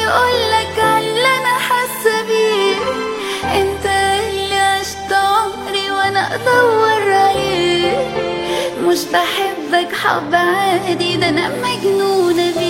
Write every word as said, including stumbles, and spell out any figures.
يقولك عاللي انا حاسه بيه. انت اللي عشت عمري وانا ادور عليه. مش بحبك حب عادي، ده انا مجنونه بيه.